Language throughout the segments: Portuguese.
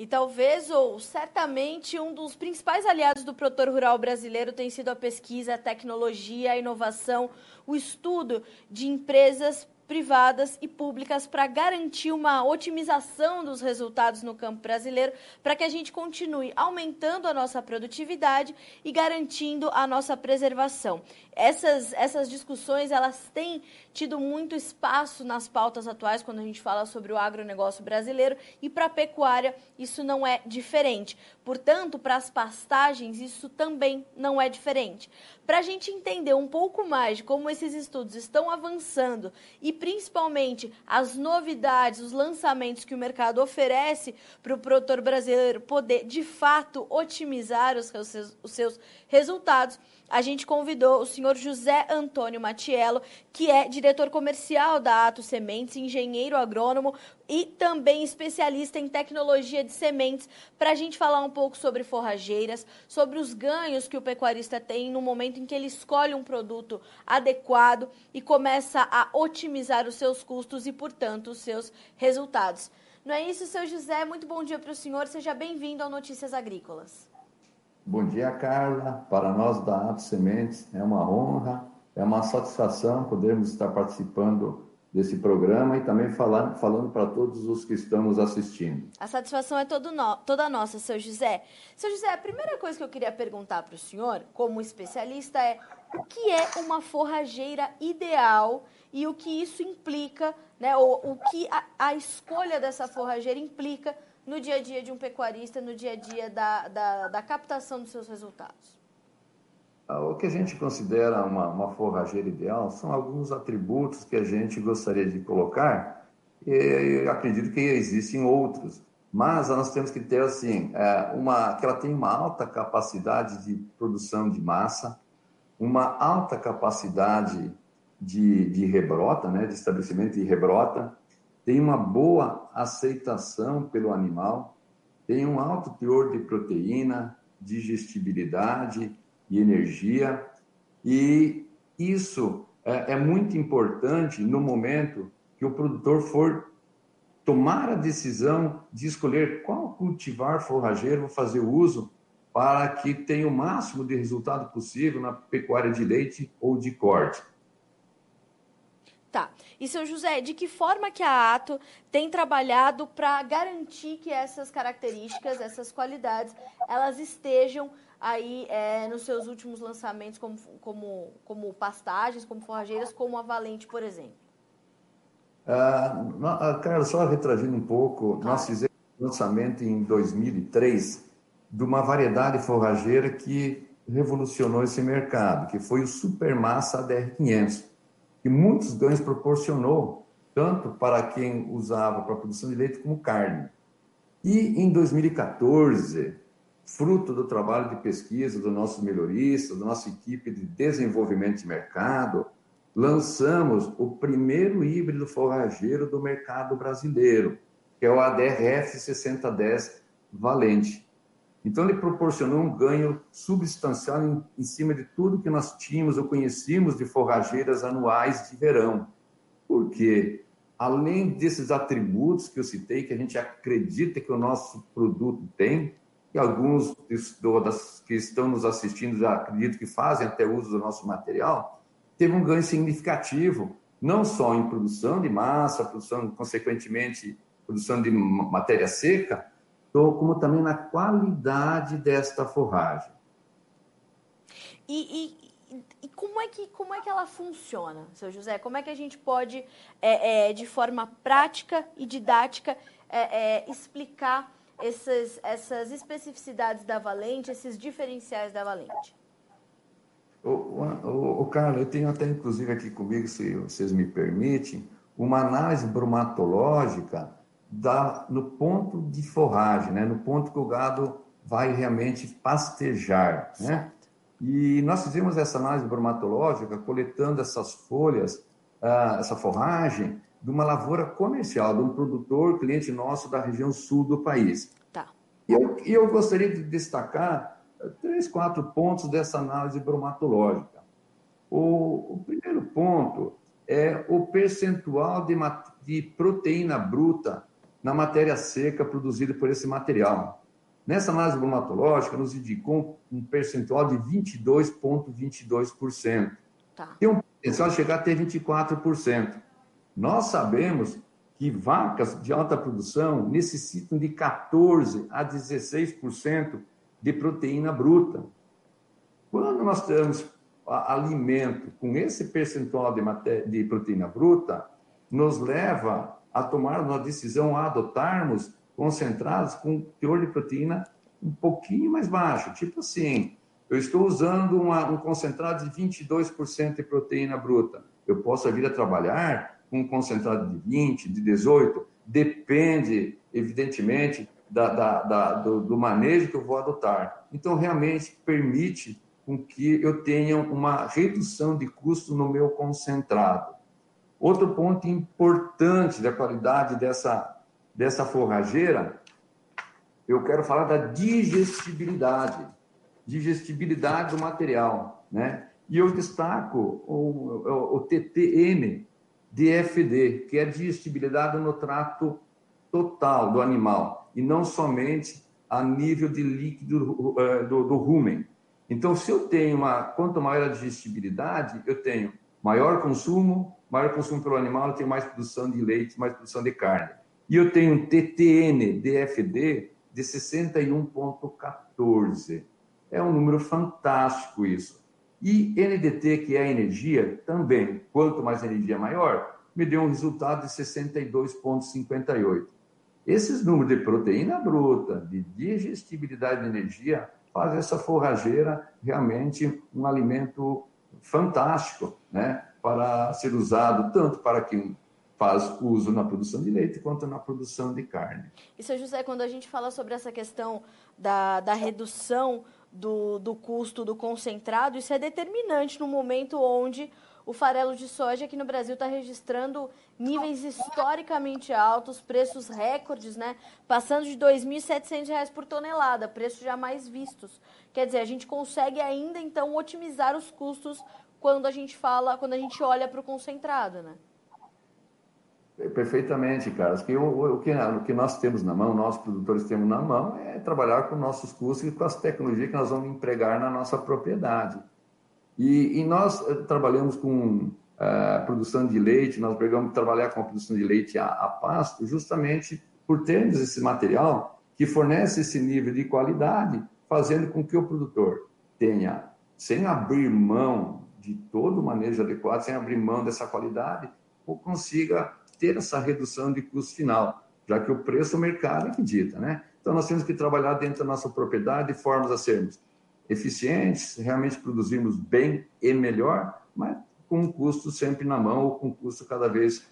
E talvez, ou certamente, um dos principais aliados do produtor rural brasileiro tem sido a pesquisa, a tecnologia, a inovação, o estudo de empresas privadas e públicas para garantir uma otimização dos resultados no campo brasileiro, para que a gente continue aumentando a nossa produtividade e garantindo a nossa preservação. Essas discussões, elas têm tido muito espaço nas pautas atuais quando a gente fala sobre o agronegócio brasileiro, e para a pecuária isso não é diferente. Portanto, para as pastagens isso também não é diferente. Para a gente entender um pouco mais de como esses estudos estão avançando e principalmente as novidades, os lançamentos que o mercado oferece para o produtor brasileiro poder, de fato, otimizar os seus resultados, a gente convidou o senhor José Antônio Matiello, que é diretor comercial da Atos Sementes, engenheiro agrônomo e também especialista em tecnologia de sementes, para a gente falar um pouco sobre forrageiras, sobre os ganhos que o pecuarista tem no momento em que ele escolhe um produto adequado e começa a otimizar os seus custos e, portanto, os seus resultados. Não é isso, seu José? Muito bom dia para o senhor. Seja bem-vindo ao Notícias Agrícolas. Bom dia, Carla. Para nós da Atos Sementes é uma honra, é uma satisfação podermos estar participando desse programa e também falando para todos os que estamos assistindo. A satisfação é toda nossa, seu José. Seu José, a primeira coisa que eu queria perguntar para o senhor, como especialista, é o que é uma forrageira ideal e o que isso implica, né, o que a escolha dessa forrageira implica no dia a dia de um pecuarista, no dia a dia da captação dos seus resultados? O que a gente considera uma forrageira ideal são alguns atributos que a gente gostaria de colocar, e acredito que existem outros, mas nós temos que ter assim, que ela tenha uma alta capacidade de produção de massa, uma alta capacidade de rebrota, né, de estabelecimento de rebrota, tem uma boa aceitação pelo animal, tem um alto teor de proteína, digestibilidade e energia, e isso é muito importante no momento que o produtor for tomar a decisão de escolher qual cultivar forrageiro vou fazer uso para que tenha o máximo de resultado possível na pecuária de leite ou de corte. Tá. E, seu José, de que forma que a Ato tem trabalhado para garantir que essas características, essas qualidades, elas estejam aí nos seus últimos lançamentos como pastagens, como forrageiras, como a Valente, por exemplo? Cara, só retragindo um pouco, Claro. Nós fizemos um lançamento em 2003 de uma variedade forrageira que revolucionou esse mercado, que foi o Supermassa ADR500, que muitos ganhos proporcionou, tanto para quem usava para a produção de leite como carne. E em 2014, fruto do trabalho de pesquisa dos nossos melhoristas, da nossa equipe de desenvolvimento de mercado, lançamos o primeiro híbrido forrageiro do mercado brasileiro, que é o ADRF 6010 Valente. Então, ele proporcionou um ganho substancial em cima de tudo que nós tínhamos ou conhecíamos de forrageiras anuais de verão. Porque, além desses atributos que eu citei, que a gente acredita que o nosso produto tem, e alguns que estão nos assistindo já acredito que fazem até uso do nosso material, teve um ganho significativo, não só em produção de massa, consequentemente, produção de matéria seca, como também na qualidade desta forragem. E como é que ela funciona, seu José? Como é que a gente pode, de forma prática e didática, explicar essas especificidades da Valente, esses diferenciais da Valente? Carlos, eu tenho até, inclusive, aqui comigo, se vocês me permitem, uma análise bromatológica no ponto de forragem, né? No ponto que o gado vai realmente pastejar, né? E nós fizemos essa análise bromatológica coletando essas folhas, essa forragem, de uma lavoura comercial, de um produtor, cliente nosso da região sul do país. Tá. E eu gostaria de destacar 3, 4 pontos dessa análise bromatológica. O primeiro ponto é o percentual de proteína bruta na matéria seca produzida por esse material. Nessa análise bromatológica, nos indicou um percentual de 22,22%. Tá. Tem um potencial de chegar até 24%. Nós sabemos que vacas de alta produção necessitam de 14% a 16% de proteína bruta. Quando nós temos alimento com esse percentual de proteína bruta, nos leva a tomar uma decisão, a adotarmos concentrados com teor de proteína um pouquinho mais baixo. Tipo assim, eu estou usando um concentrado de 22% de proteína bruta. Eu posso vir a trabalhar com um concentrado de 20%, de 18%, depende, evidentemente, do manejo que eu vou adotar. Então, realmente, permite com que eu tenha uma redução de custo no meu concentrado. Outro ponto importante da qualidade dessa forrageira, eu quero falar da digestibilidade do material, né? E eu destaco o TTM DFD, que é a digestibilidade no trato total do animal, e não somente a nível de líquido do rumen. Então, se eu tenho quanto maior a digestibilidade, eu tenho maior consumo pelo animal, eu tenho mais produção de leite, mais produção de carne. E eu tenho um TTN DFD de 61,14. É um número fantástico isso. E NDT, que é a energia, também, quanto mais energia maior, me deu um resultado de 62,58. Esses números de proteína bruta, de digestibilidade de energia, fazem essa forrageira realmente um alimento fantástico, né, para ser usado tanto para quem faz uso na produção de leite quanto na produção de carne. E, seu José, quando a gente fala sobre essa questão da redução do custo do concentrado, isso é determinante no momento onde o farelo de soja aqui no Brasil está registrando níveis historicamente altos, preços recordes, né? Passando de R$ 2.700 por tonelada, preços jamais vistos. Quer dizer, a gente consegue ainda, então, otimizar os custos quando a gente olha para o concentrado, né? Perfeitamente, Carlos. O que nós temos na mão, nós produtores temos na mão, é trabalhar com nossos custos e com as tecnologias que nós vamos empregar na nossa propriedade. E nós trabalhamos com produção de leite, nós pegamos trabalhar com a produção de leite a pasto, justamente por termos esse material que fornece esse nível de qualidade, fazendo com que o produtor tenha, sem abrir mão de todo o manejo adequado, sem abrir mão dessa qualidade, ou consiga ter essa redução de custo final, já que o preço o mercado é que dita, né? Então, nós temos que trabalhar dentro da nossa propriedade de formas a sermos eficientes, realmente produzirmos bem e melhor, mas com um custo sempre na mão, ou com um custo cada vez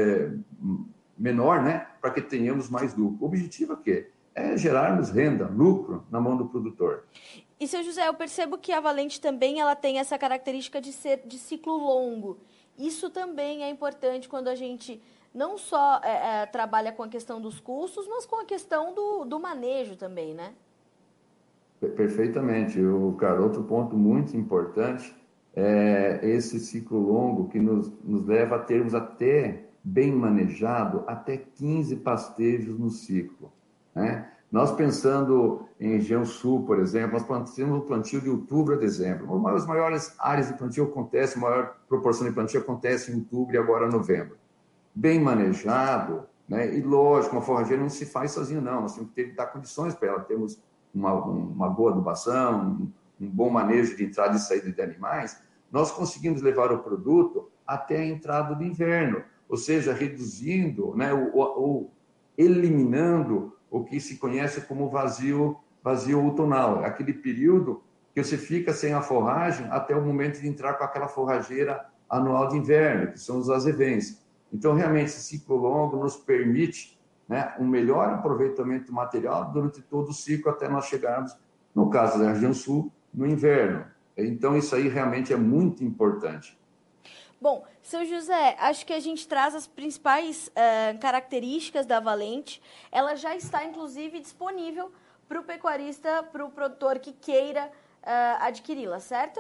menor, né? Para que tenhamos mais lucro. O objetivo é o quê? É gerarmos renda, lucro na mão do produtor. E, seu José, eu percebo que a Valente também ela tem essa característica de ser de ciclo longo. Isso também é importante quando a gente não só trabalha com a questão dos custos, mas com a questão do manejo também, né? Perfeitamente. Cara, outro ponto muito importante é esse ciclo longo que nos leva a termos até bem manejado até 15 pastejos no ciclo, né? Nós pensando em região sul, por exemplo, nós temos o plantio de outubro a dezembro. As maiores áreas de plantio acontecem, a maior proporção de plantio acontece em outubro e agora novembro. Bem manejado, né? E lógico, uma forrageira não se faz sozinho, não. Nós temos que dar condições para ela. Temos uma boa adubação, um bom manejo de entrada e saída de animais. Nós conseguimos levar o produto até a entrada do inverno, ou seja, reduzindo, né, ou eliminando o que se conhece como vazio outonal, aquele período que você fica sem a forragem até o momento de entrar com aquela forrageira anual de inverno, que são os azevens. Então, realmente, esse ciclo longo nos permite, né, um melhor aproveitamento do material durante todo o ciclo até nós chegarmos, no caso da região sul, no inverno. Então, isso aí realmente é muito importante. Bom, seu José, acho que a gente traz as principais características da Valente. Ela já está, inclusive, disponível para o pecuarista, para o produtor que queira adquiri-la, certo?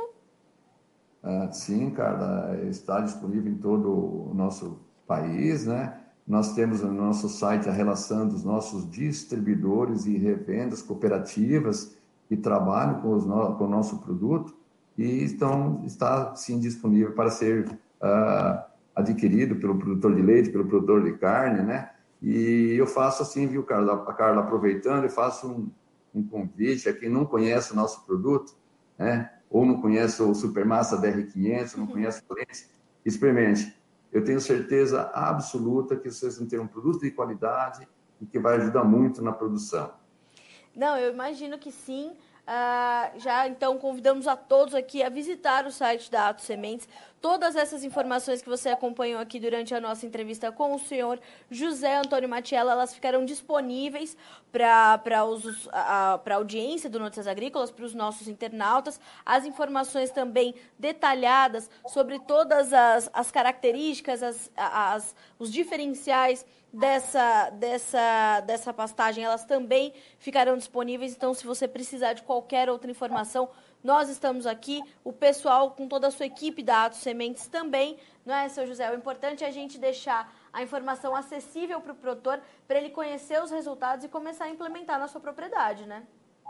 Sim, cara, está disponível em todo o nosso país, né? Nós temos no nosso site a relação dos nossos distribuidores e revendas cooperativas que trabalham com o nosso produto e está, sim, disponível para ser adquirido pelo produtor de leite, pelo produtor de carne, né? E eu faço assim, viu, Carla, aproveitando, eu faço um convite a quem não conhece o nosso produto, né? Ou não conhece o Supermassa DR500, não conhece o Lente, experimente. Eu tenho certeza absoluta que vocês vão ter um produto de qualidade e que vai ajudar muito na produção. Não, eu imagino que sim. Já então convidamos a todos aqui a visitar o site da Atos Sementes. Todas essas informações que você acompanhou aqui durante a nossa entrevista com o senhor José Antônio Matiello, elas ficarão disponíveis para a audiência do Notícias Agrícolas, para os nossos internautas. As informações também detalhadas sobre todas as características, os diferenciais dessa pastagem, elas também ficarão disponíveis. Então, se você precisar de qualquer outra informação, nós estamos aqui, o pessoal com toda a sua equipe da Atos Sementes também, não é, seu José? O importante é a gente deixar a informação acessível para o produtor, para ele conhecer os resultados e começar a implementar na sua propriedade, né?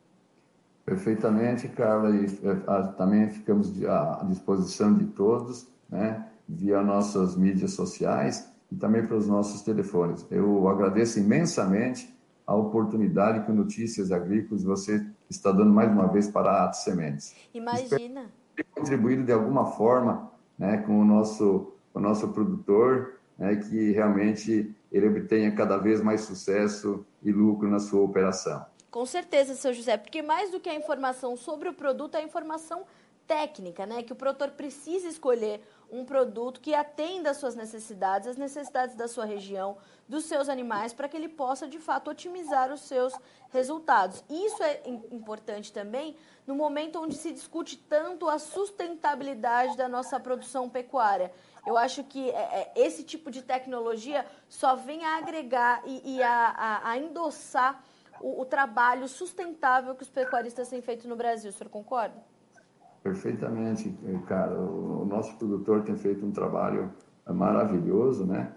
Perfeitamente, Carla, e também ficamos à disposição de todos, né, via nossas mídias sociais e também pelos nossos telefones. Eu agradeço imensamente a oportunidade que o Notícias Agrícolas você está dando mais uma vez para a Atos Sementes. Imagina. Espero ter contribuído de alguma forma, né, com o nosso produtor, né, que realmente ele obtenha cada vez mais sucesso e lucro na sua operação. Com certeza, seu José, porque mais do que a informação sobre o produto, é a informação técnica, né? Que o produtor precisa escolher um produto que atenda às suas necessidades, as necessidades da sua região, dos seus animais, para que ele possa, de fato, otimizar os seus resultados. Isso é importante também no momento onde se discute tanto a sustentabilidade da nossa produção pecuária. Eu acho que esse tipo de tecnologia só vem a agregar e a endossar o trabalho sustentável que os pecuaristas têm feito no Brasil. O senhor concorda? Perfeitamente, cara. O nosso produtor tem feito um trabalho maravilhoso, né?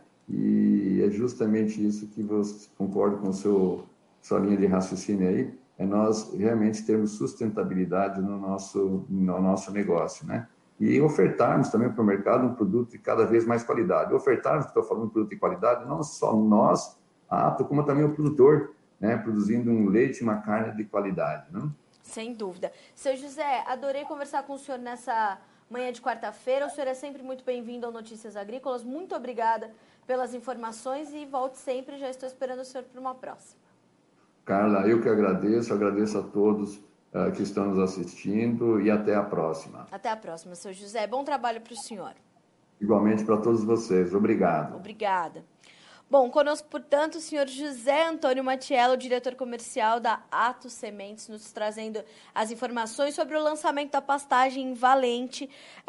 E é justamente isso que você concorda com sua linha de raciocínio aí, é nós realmente termos sustentabilidade no nosso negócio, né? E ofertarmos também para o mercado um produto de cada vez mais qualidade. Ofertarmos, estou falando de produto de qualidade, não só nós, como também o produtor, né? Produzindo um leite e uma carne de qualidade, né? Sem dúvida. Seu José, adorei conversar com o senhor nessa manhã de quarta-feira. O senhor é sempre muito bem-vindo ao Notícias Agrícolas. Muito obrigada pelas informações e volte sempre. Já estou esperando o senhor para uma próxima. Carla, eu que agradeço a todos que estão nos assistindo e até a próxima. Até a próxima, seu José. Bom trabalho para o senhor. Igualmente para todos vocês. Obrigado. Obrigada. Bom, conosco, portanto, o senhor José Antônio Matiello, diretor comercial da Atos Sementes, nos trazendo as informações sobre o lançamento da pastagem Valente,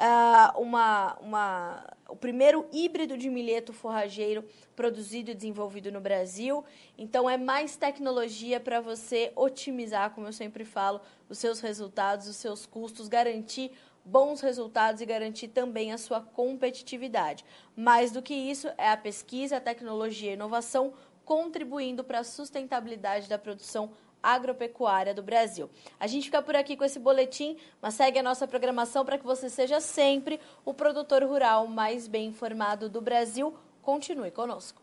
o primeiro híbrido de milheto forrageiro produzido e desenvolvido no Brasil. Então, é mais tecnologia para você otimizar, como eu sempre falo, os seus resultados, os seus custos, garantir bons resultados e garantir também a sua competitividade. Mais do que isso, é a pesquisa, a tecnologia e a inovação contribuindo para a sustentabilidade da produção agropecuária do Brasil. A gente fica por aqui com esse boletim, mas segue a nossa programação para que você seja sempre o produtor rural mais bem informado do Brasil. Continue conosco.